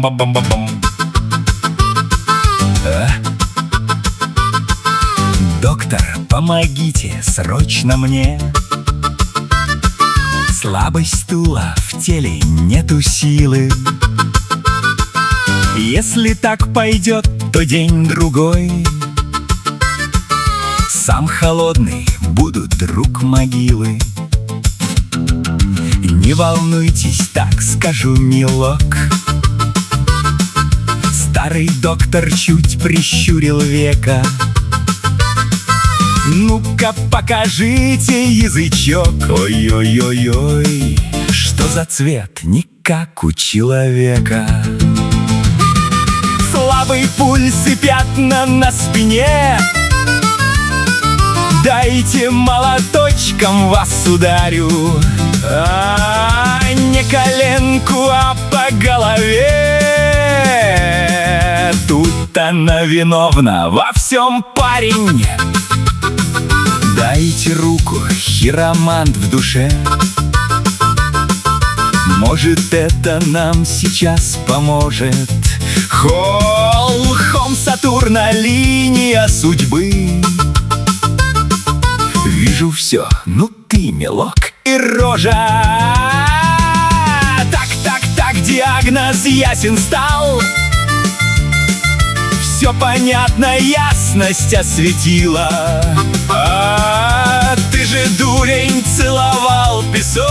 Бам-бам-бам-бам-бам. Доктор, помогите срочно мне. Слабость стула, в теле нету силы. Если так пойдет, то день-другой сам холодный буду друг могилы. Не волнуйтесь, так скажу, милок. Старый доктор чуть прищурил века. Ну-ка покажите язычок. Ой-ой-ой-ой, что за цвет, не как у человека. Слабый пульс и пятна на спине. Дайте молоточком вас ударю. Не коленку, а по голове. Тут она виновна во всем, парень. Дайте руку, хиромант в душе. Может, это нам сейчас поможет. Холм Сатурна, линия судьбы. Вижу все, ну ты, милок, и рожа. Так, диагноз ясен стал. Все понятно, ясность осветила. Ты же, дурень, целовал песок,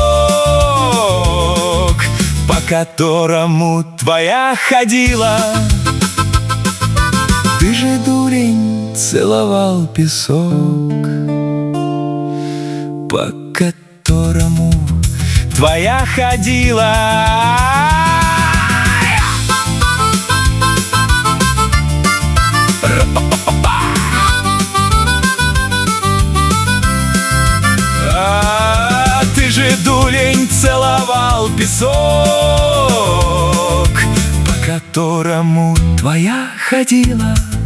по которому твоя ходила. Ты же, дурень, целовал песок, по которому твоя ходила. Ты же, дурень, целовал песок, по которому твоя ходила.